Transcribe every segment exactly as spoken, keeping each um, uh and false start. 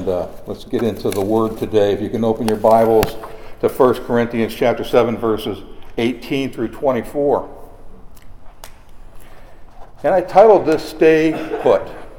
and uh, let's get into the Word today. If you can open your Bibles to First Corinthians chapter seven, verses eighteen through twenty-four. And I titled this, Stay Put.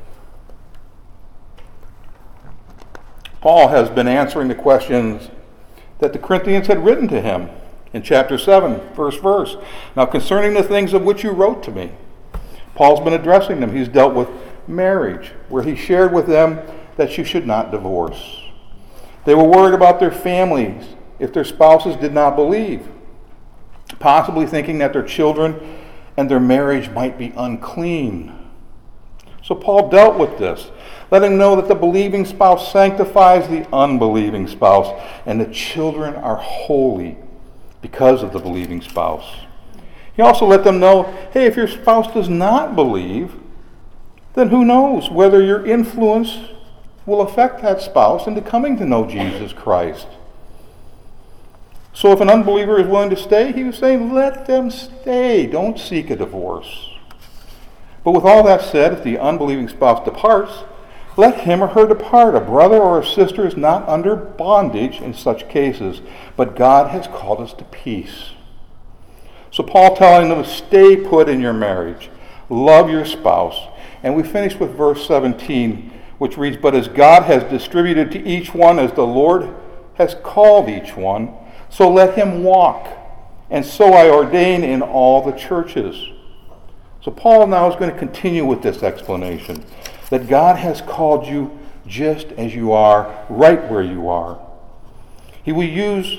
Paul has been answering the questions that the Corinthians had written to him in chapter seven, first verse. Now, concerning the things of which you wrote to me, Paul's been addressing them. He's dealt with marriage, where he shared with them that you should not divorce. They were worried about their families if their spouses did not believe, possibly thinking that their children and their marriage might be unclean. So Paul dealt with this, letting them know that the believing spouse sanctifies the unbelieving spouse, and the children are holy because of the believing spouse. He also let them know, hey, if your spouse does not believe, then who knows whether your influence will affect that spouse into coming to know Jesus Christ. So if an unbeliever is willing to stay, he was saying, let them stay. Don't seek a divorce. But with all that said, if the unbelieving spouse departs, let him or her depart. A brother or a sister is not under bondage in such cases, but God has called us to peace. So Paul telling them to stay put in your marriage. Love your spouse. And we finish with verse seventeen, which reads, but as God has distributed to each one as the Lord has called each one, so let him walk. And so I ordain in all the churches. So Paul now is going to continue with this explanation, that God has called you just as you are, right where you are. He will use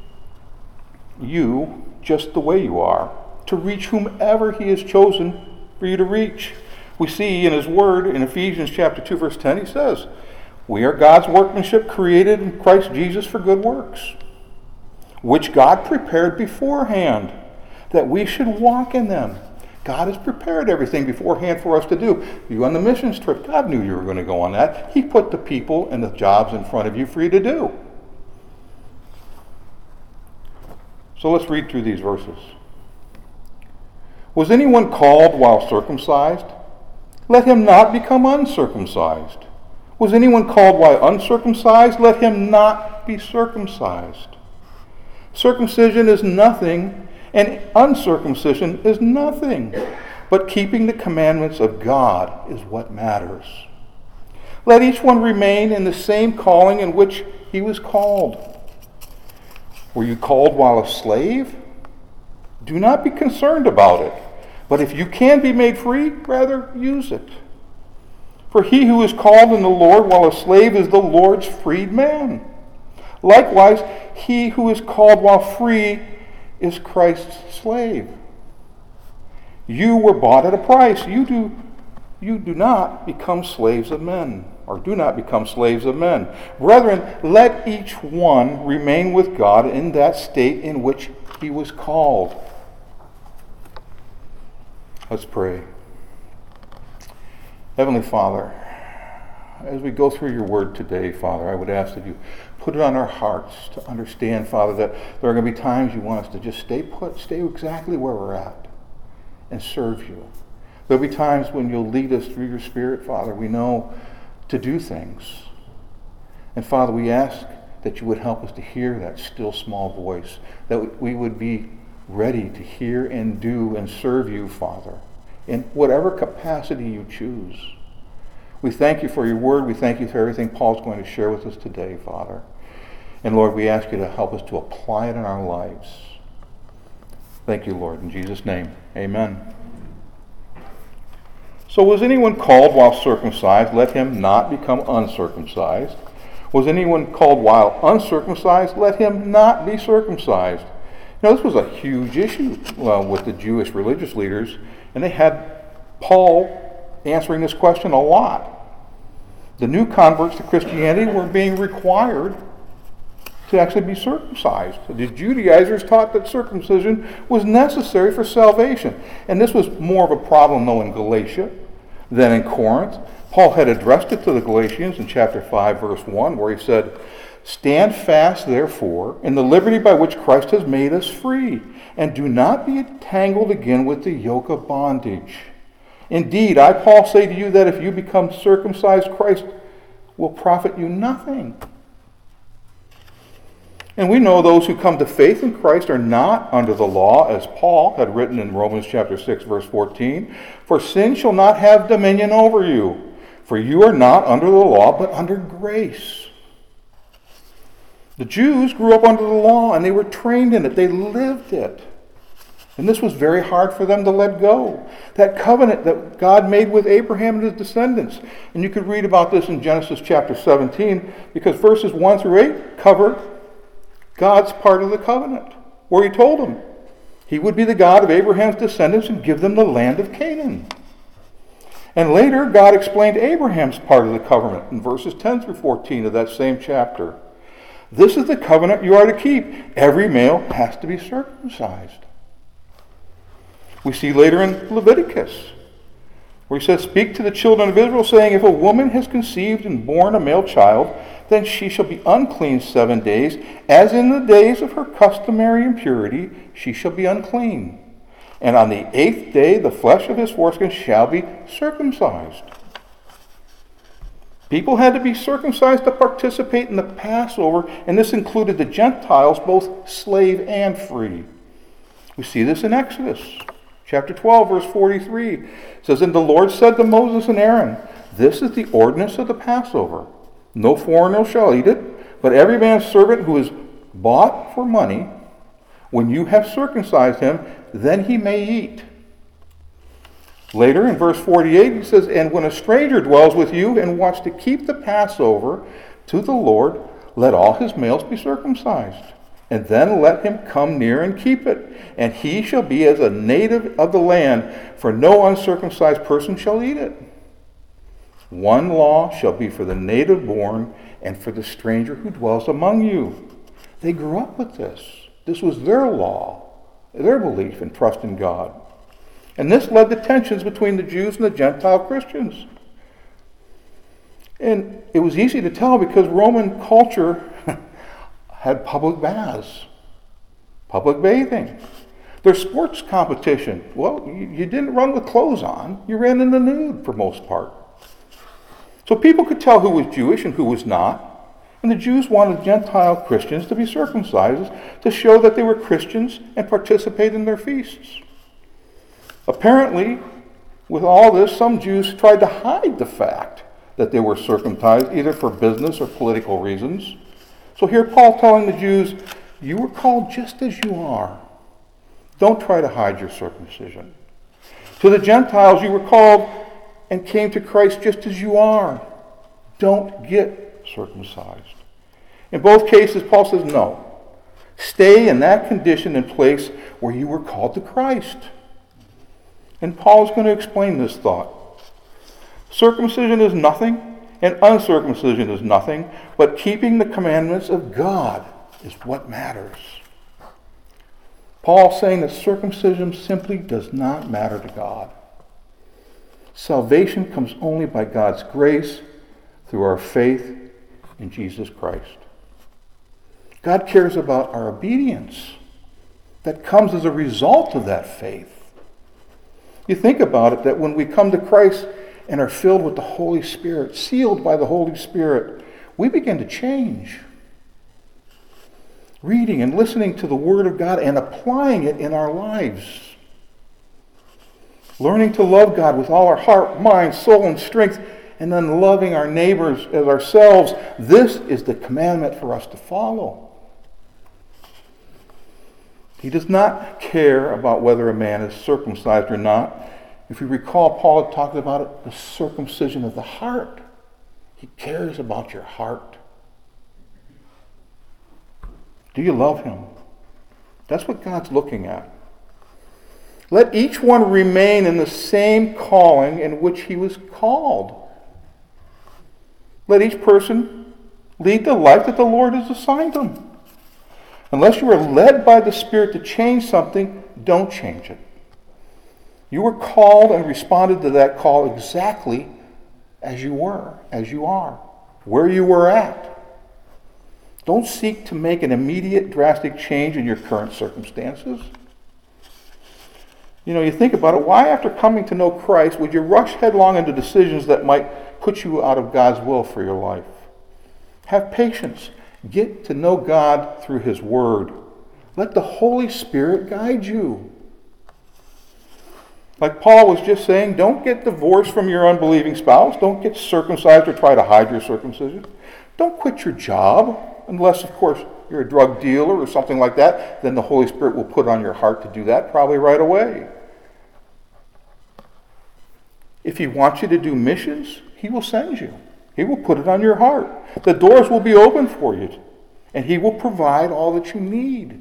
you just the way you are to reach whomever he has chosen for you to reach. We see in his word in Ephesians chapter two, verse ten, he says, we are God's workmanship created in Christ Jesus for good works, which God prepared beforehand, that we should walk in them. God has prepared everything beforehand for us to do. You on the missions trip, God knew you were going to go on that. He put the people and the jobs in front of you for you to do. So let's read through these verses. Was anyone called while circumcised? Let him not become uncircumcised. Was anyone called while uncircumcised? Let him not be circumcised. Circumcision is nothing, and uncircumcision is nothing, but keeping the commandments of God is what matters. Let each one remain in the same calling in which he was called. Were you called while a slave? Do not be concerned about it. But if you can be made free, rather use it. For he who is called in the Lord while a slave is the Lord's freed man. Likewise, he who is called while free is Christ's slave. You were bought at a price. You do, you do not become slaves of men, or do not become slaves of men. Brethren, let each one remain with God in that state in which he was called. Let's pray. Heavenly Father, as we go through your word today, Father, I would ask that you put it on our hearts to understand, Father, that there are going to be times you want us to just stay put, stay exactly where we're at, and serve you. There'll be times when you'll lead us through your Spirit, Father, we know, to do things. And Father, we ask that you would help us to hear that still small voice, that we would be ready to hear and do and serve you, Father, in whatever capacity you choose. We thank you for your word. We thank you for everything Paul's going to share with us today, Father. And Lord, we ask you to help us to apply it in our lives. Thank you, Lord. In Jesus' name, amen. So was anyone called while circumcised? Let him not become uncircumcised. Was anyone called while uncircumcised? Let him not be circumcised. You know, this was a huge issue uh, with the Jewish religious leaders, and they had Paul answering this question a lot. The new converts to Christianity were being required to actually be circumcised. The Judaizers taught that circumcision was necessary for salvation, and this was more of a problem, though, in Galatia than in Corinth. Paul had addressed it to the Galatians in chapter five, verse one, where he said, stand fast, therefore, in the liberty by which Christ has made us free, and do not be entangled again with the yoke of bondage. Indeed, I, Paul, say to you that if you become circumcised, Christ will profit you nothing. And we know those who come to faith in Christ are not under the law, as Paul had written in Romans chapter six, verse fourteen. For sin shall not have dominion over you, for you are not under the law, but under grace. The Jews grew up under the law, and they were trained in it. They lived it. And this was very hard for them to let go. That covenant that God made with Abraham and his descendants. And you could read about this in Genesis chapter seventeen, because verses one through eight cover God's part of the covenant, where he told them he would be the God of Abraham's descendants and give them the land of Canaan. And later, God explained Abraham's part of the covenant in verses ten through fourteen of that same chapter. This is the covenant you are to keep. Every male has to be circumcised. We see later in Leviticus, where he says, speak to the children of Israel, saying, if a woman has conceived and born a male child, then she shall be unclean seven days, as in the days of her customary impurity she shall be unclean. And on the eighth day the flesh of his foreskin shall be circumcised. People had to be circumcised to participate in the Passover, and this included the Gentiles, both slave and free. We see this in Exodus chapter twelve, verse forty-three. It says, and the Lord said to Moses and Aaron, this is the ordinance of the Passover. No foreigner shall eat it, but every man's servant who is bought for money, when you have circumcised him, then he may eat. Later in verse forty-eight, he says, and when a stranger dwells with you and wants to keep the Passover to the Lord, let all his males be circumcised. And then let him come near and keep it. And he shall be as a native of the land, for no uncircumcised person shall eat it. One law shall be for the native born and for the stranger who dwells among you. They grew up with this. This was their law, their belief and trust in God. And this led to tensions between the Jews and the Gentile Christians. And it was easy to tell because Roman culture had public baths, public bathing. Their sports competition, well, you, you didn't run with clothes on. You ran in the nude for most part. So people could tell who was Jewish and who was not. And the Jews wanted Gentile Christians to be circumcised to show that they were Christians and participate in their feasts. Apparently, with all this, some Jews tried to hide the fact that they were circumcised, either for business or political reasons. So here Paul telling the Jews, you were called just as you are. Don't try to hide your circumcision. To the Gentiles, you were called and came to Christ just as you are. Don't get circumcised. In both cases, Paul says no. Stay in that condition and place where you were called to Christ. And Paul is going to explain this thought. Circumcision is nothing, and uncircumcision is nothing, but keeping the commandments of God is what matters. Paul is saying that circumcision simply does not matter to God. Salvation comes only by God's grace through our faith in Jesus Christ. God cares about our obedience that comes as a result of that faith. You think about it, that when we come to Christ and are filled with the Holy Spirit, sealed by the Holy Spirit, we begin to change. Reading and listening to the Word of God and applying it in our lives. Learning to love God with all our heart, mind, soul, and strength, and then loving our neighbors as ourselves. This is the commandment for us to follow. He does not care about whether a man is circumcised or not. If you recall, Paul had talked about it, the circumcision of the heart. He cares about your heart. Do you love him? That's what God's looking at. Let each one remain in the same calling in which he was called. Let each person lead the life that the Lord has assigned them. Unless you are led by the Spirit to change something, don't change it. You were called and responded to that call exactly as you were, as you are, where you were at. Don't seek to make an immediate, drastic change in your current circumstances. You know, you think about it, why after coming to know Christ would you rush headlong into decisions that might put you out of God's will for your life? Have patience. Get to know God through His Word. Let the Holy Spirit guide you. Like Paul was just saying, don't get divorced from your unbelieving spouse. Don't get circumcised or try to hide your circumcision. Don't quit your job, unless, of course, you're a drug dealer or something like that. Then the Holy Spirit will put on your heart to do that probably right away. If He wants you to do missions, He will send you. He will put it on your heart. The doors will be open for you, and He will provide all that you need.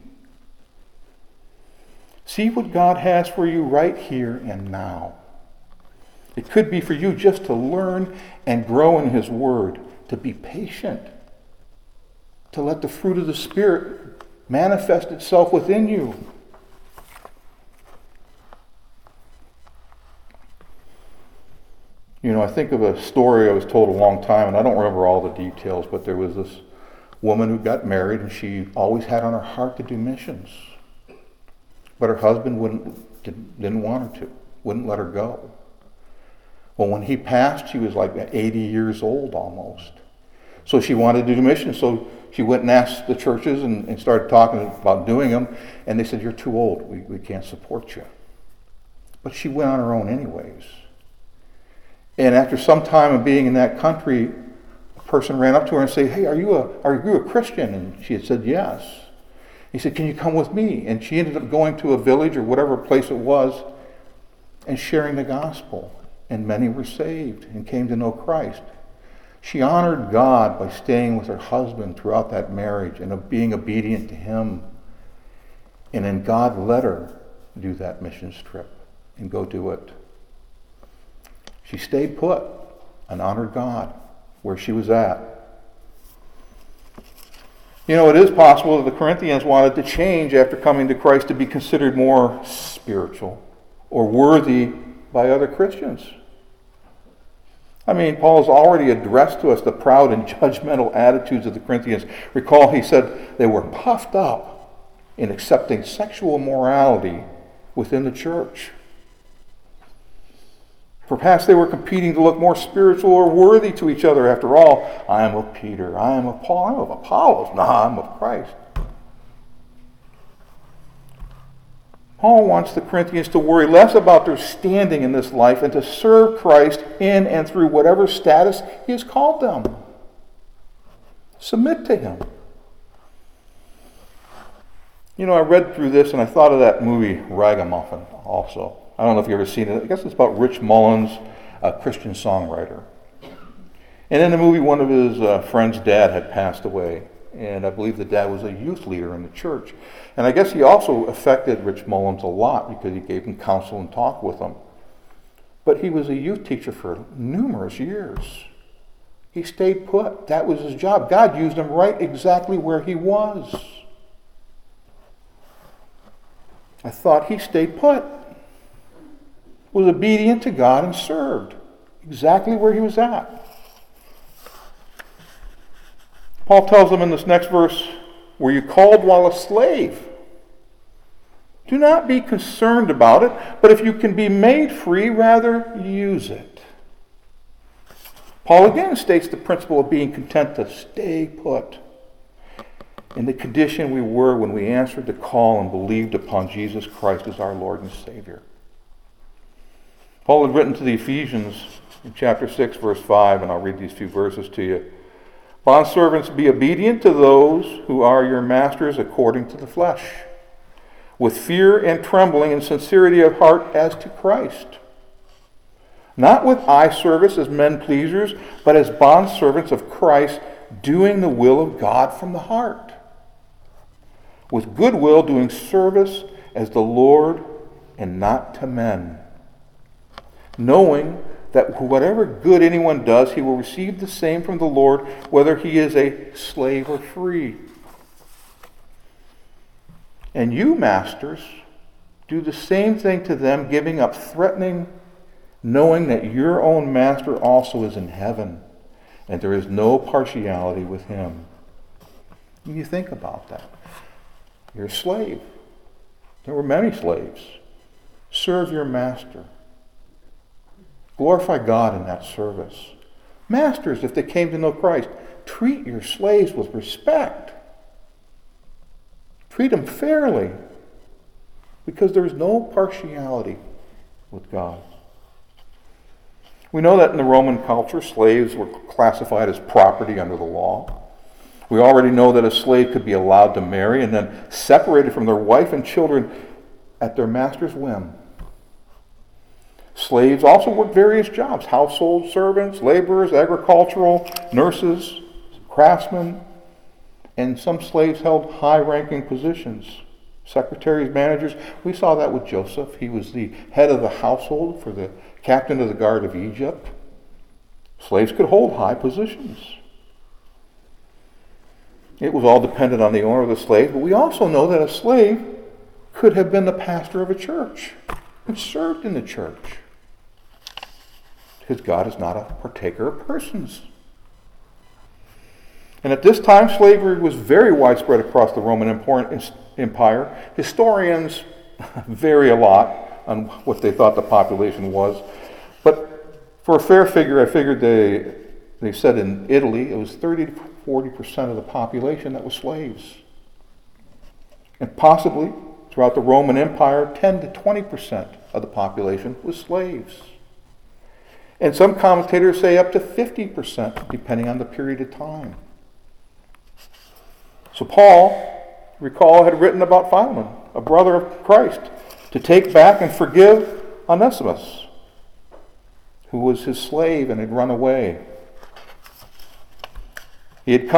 See what God has for you right here and now. It could be for you just to learn and grow in His Word, to be patient, to let the fruit of the Spirit manifest itself within you. You know, I think of a story I was told a long time, and I don't remember all the details, but there was this woman who got married, and she always had on her heart to do missions. But her husband wouldn't, didn't want her to, wouldn't let her go. Well, when he passed, she was like eighty years old almost. So she wanted to do missions, so she went and asked the churches and, and started talking about doing them, and they said, you're too old, we, we can't support you. But she went on her own anyways. And after some time of being in that country, a person ran up to her and said, hey, are you a are you a Christian? And she had said, yes. He said, can you come with me? And she ended up going to a village or whatever place it was and sharing the gospel. And many were saved and came to know Christ. She honored God by staying with her husband throughout that marriage and of being obedient to Him. And then God let her do that missions trip and go do it. She stayed put and honored God where she was at. You know, it is possible that the Corinthians wanted to change after coming to Christ to be considered more spiritual or worthy by other Christians. I mean, Paul has already addressed to us the proud and judgmental attitudes of the Corinthians. Recall he said they were puffed up in accepting sexual morality within the church. Perhaps they were competing to look more spiritual or worthy to each other. After all, I am of Peter, I am of Paul, I am of Apollos, no, I'm of Christ. Paul wants the Corinthians to worry less about their standing in this life and to serve Christ in and through whatever status He has called them. Submit to Him. You know, I read through this and I thought of that movie Ragamuffin also. I don't know if you've ever seen it. I guess it's about Rich Mullins, a Christian songwriter. And in the movie, one of his uh, friend's dad had passed away. And I believe the dad was a youth leader in the church. And I guess he also affected Rich Mullins a lot because he gave him counsel and talk with him. But he was a youth teacher for numerous years. He stayed put. That was his job. God used him right exactly where he was. I thought he stayed put. Was obedient to God and served exactly where he was at. Paul tells them in this next verse, were you called while a slave? Do not be concerned about it, but if you can be made free, rather use it. Paul again states the principle of being content to stay put in the condition we were when we answered the call and believed upon Jesus Christ as our Lord and Savior. Paul had written to the Ephesians in chapter six, verse five, and I'll read these few verses to you. Bondservants, be obedient to those who are your masters according to the flesh, with fear and trembling and sincerity of heart as to Christ. Not with eye service as men pleasers, but as bondservants of Christ, doing the will of God from the heart. With good will doing service as the Lord and not to men, knowing that whatever good anyone does, he will receive the same from the Lord, whether he is a slave or free. And you, masters, do the same thing to them, giving up threatening, knowing that your own master also is in heaven, and there is no partiality with him. When you think about that, you're a slave. There were many slaves. Serve your master. Glorify God in that service. Masters, if they came to know Christ, treat your slaves with respect. Treat them fairly, because there is no partiality with God. We know that in the Roman culture, slaves were classified as property under the law. We already know that a slave could be allowed to marry and then separated from their wife and children at their master's whim. Slaves also worked various jobs: household servants, laborers, agricultural, nurses, craftsmen, and some slaves held high-ranking positions. Secretaries, managers. We saw that with Joseph. He was the head of the household for the captain of the guard of Egypt. Slaves could hold high positions. It was all dependent on the owner of the slave, but we also know that a slave could have been the pastor of a church who served in the church, because God is not a partaker of persons. And at this time, slavery was very widespread across the Roman Empire. Historians vary a lot on what they thought the population was. But for a fair figure, I figured they, they said in Italy it was thirty to forty percent of the population that was slaves. And possibly throughout the Roman Empire, ten to twenty percent of the population was slaves. And some commentators say up to fifty percent, depending on the period of time. So Paul, recall, had written about Philemon, a brother of Christ, to take back and forgive Onesimus, who was his slave and had run away. He had come